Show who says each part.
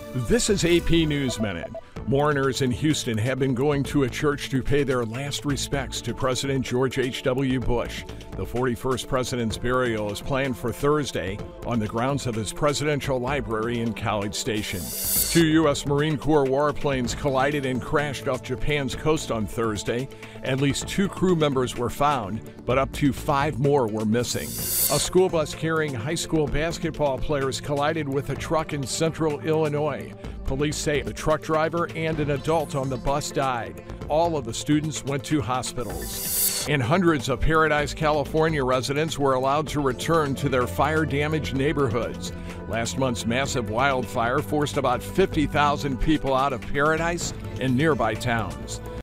Speaker 1: This is AP News Minute. Mourners in Houston have been going to a church to pay their last respects to President George H.W. Bush. The 41st president's burial is planned for Thursday on the grounds of his presidential library in College Station. Two U.S. Marine Corps warplanes collided and crashed off Japan's coast on Thursday. At least 2 crew members were found, but up to 5 more were missing. A school bus carrying high school basketball players collided with a truck in central Illinois. Police say the truck driver and an adult on the bus died. All of the students went to hospitals. And hundreds of Paradise, California residents were allowed to return to their fire-damaged neighborhoods. Last month's massive wildfire forced about 50,000 people out of Paradise and nearby towns.